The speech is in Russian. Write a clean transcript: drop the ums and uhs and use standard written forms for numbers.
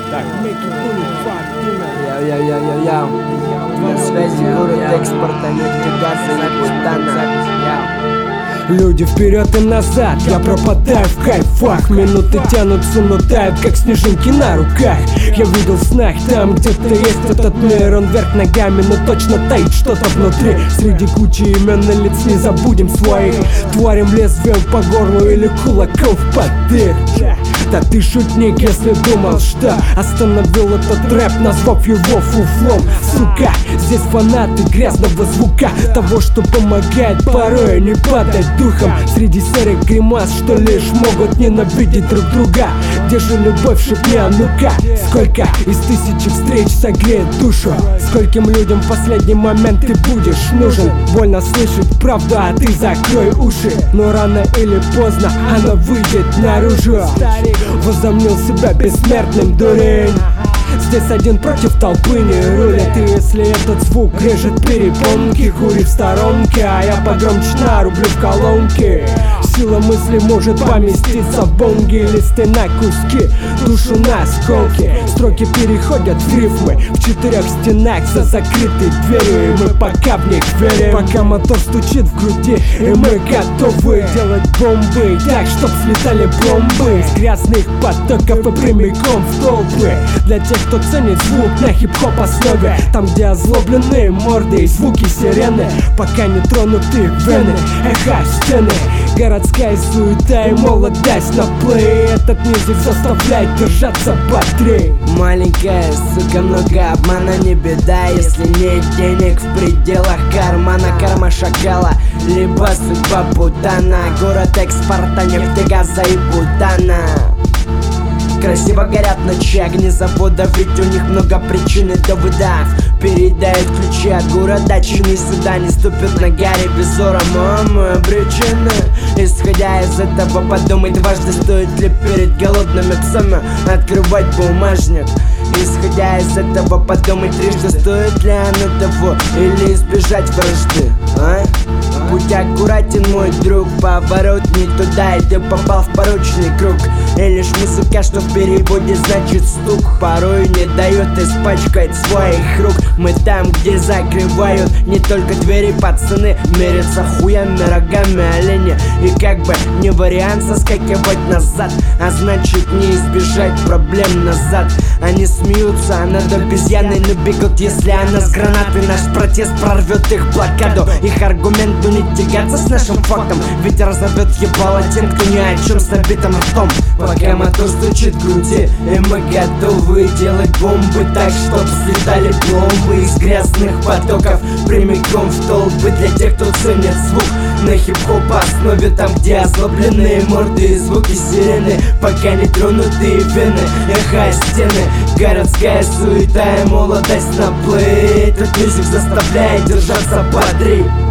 Так, Яу. На связи город экспорта, нефтегаза и бутана. люди вперед и назад, я пропадаю в кайфах. Минуты тянутся, но тают, как снежинки на руках. Я видел в снах, там где-то есть этот мир. Он вверх ногами, но точно таит что-то внутри. Среди кучи имен на лиц не забудем своих. Творим лезвием по горлу или кулаком в поддых. Да ты шутник, если думал, что остановил этот рэп, назвав его фуфлом. Сука, здесь фанаты грязного звука, того, что помогает порой не падать духом. Среди серых гримас, что лишь могут ненавидеть друг друга. Где же любовь, шепни, а ну-ка. Сколько из тысячи встреч согреет душу? Скольким людям в последний момент ты будешь нужен? Больно слышать правду, а ты закрой уши. Но рано или поздно она выйдет наружу. Возомнил себя бессмертным, дурень. Здесь один против толпы не рулит. И если этот звук режет перепонки, кури в сторонке, а я погромче нарублю в колонки. Сила мысли может поместиться в бонги, листы на куски, душу на осколки. Строки переходят в рифмы в четырех стенах за закрытой дверью, и мы пока в них верим. Пока мотор стучит в груди, и мы готовы делать бомбы так, чтоб слетали пломбы из грязных потоков и прямиком в толпы. Для тех, кто ценит звук на хип-хоп основе, там, где озлобленные морды и звуки сирены, пока не тронуты вены, эхо стены. Городская суета и молодость на плей. Этот мюзик заставляет держаться бодрей. Маленькая сука, много обмана, не беда, если нет денег в пределах кармана. Карма шакала, либо судьба путана. Город экспорта, нефтегаза и бутана. Красиво горят ночи огни завода, ведь у них много причин и доводов. Передают ключи от города, чины сюда не ступят на гаре без ора. Мама обречена. Исходя из этого, подумай дважды, стоит ли перед голодными псами открывать бумажник. Исходя из этого, подумай трижды, стоит ли оно того, или избежать вражды, а? Будь аккуратен, мой друг, поворот не туда, и ты попал в порочный круг. И лишь музыка, что в переводе значит стук, порой не дает испачкать своих рук. Мы там, где закрывают не только двери, пацаны мерятся хуями, рогами оленя. И как бы не вариант соскакивать назад, а значит не избежать проблем назад. Они смеются над обезьяной, но бегут, если она с гранатой. Наш протест прорвет их блокаду. Их аргументу не тягаться с нашим фактом, ведь разорвет ебало тем, кто ни о чем с набитым ртом. Пока мотор стучит в груди, и мы готовы делать бомбы так, чтоб слетали пломбы из грязных потоков прямиком в толпы. Для тех, кто ценит звук на хип-хоп основе, там, где озлобленные морды и звуки сирены, пока не тронутые вены, эхо стены. Городская суета и молодость на плей. Этот мюзик заставляет держаться бодрей.